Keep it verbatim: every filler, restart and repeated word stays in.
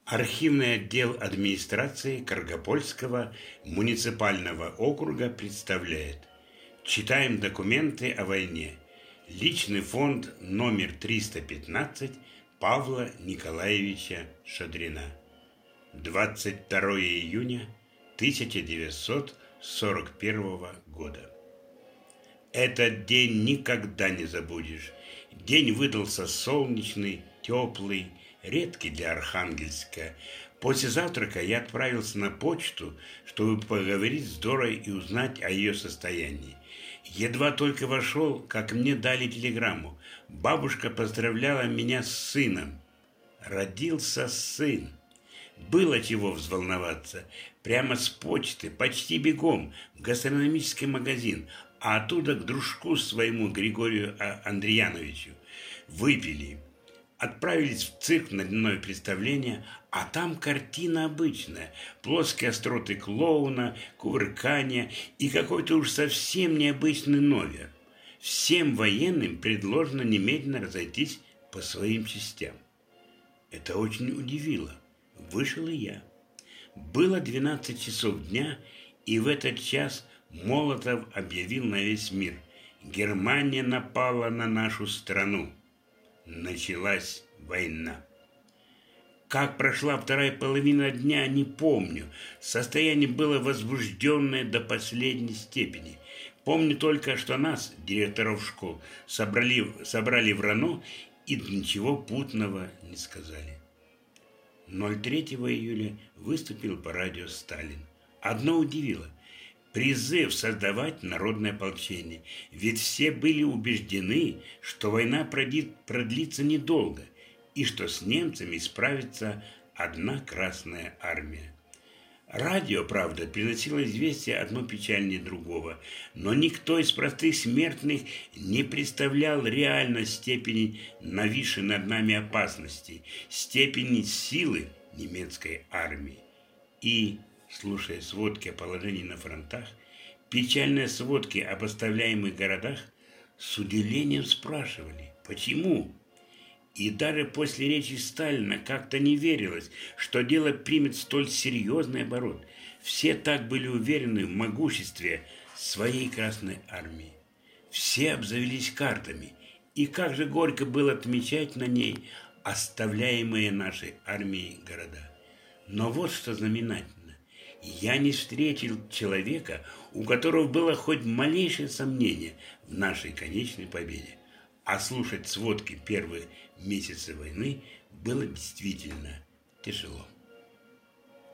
Архивный отдел администрации Каргопольского муниципального округа представляет. Читаем документы о войне. Личный фонд номер триста пятнадцать Павла Николаевича Шадрина. двадцать второе июня тысяча девятьсот сорок первого года. Этот день никогда не забудешь. День выдался солнечный, теплый, редкий для Архангельска. После завтрака я отправился на почту, чтобы поговорить с Дорой и узнать о ее состоянии. Едва только вошел, как мне дали телеграмму. Бабушка поздравляла меня с сыном. Родился сын. Было чего взволноваться. Прямо с почты, почти бегом, в гастрономический магазин, а оттуда к дружку своему Григорию Андреяновичу. Выпили. Отправились в цирк на дневное представление, а там картина обычная. Плоские остроты клоуна, кувыркания и какой-то уж совсем необычный номер. Всем военным предложено немедленно разойтись по своим частям. Это очень удивило. Вышел и я. Было двенадцать часов дня, и в этот час Молотов объявил на весь мир: Германия напала на нашу страну. Началась война. Как прошла вторая половина дня, не помню. Состояние было возбужденное до последней степени. Помню только, что нас, директоров школ, собрали, собрали в РАНО и ничего путного не сказали. третьего июля выступил по радио Сталин. Одно удивило. Призыв создавать народное ополчение, ведь все были убеждены, что война продлится недолго и что с немцами справится одна Красная Армия. Радио, правда, приносило известие одно печальнее другого, но никто из простых смертных не представлял реально степени нависшей над нами опасности, степени силы немецкой армии. И, слушая сводки о положении на фронтах, печальные сводки об оставляемых городах, с удивлением спрашивали, почему? И даже после речи Сталина как-то не верилось, что дело примет столь серьезный оборот. Все так были уверены в могуществе своей Красной Армии. Все обзавелись картами, и как же горько было отмечать на ней оставляемые нашей армией города. Но вот что знаменательно. Я не встретил человека, у которого было хоть малейшее сомнение в нашей конечной победе. А слушать сводки первых месяцев войны было действительно тяжело.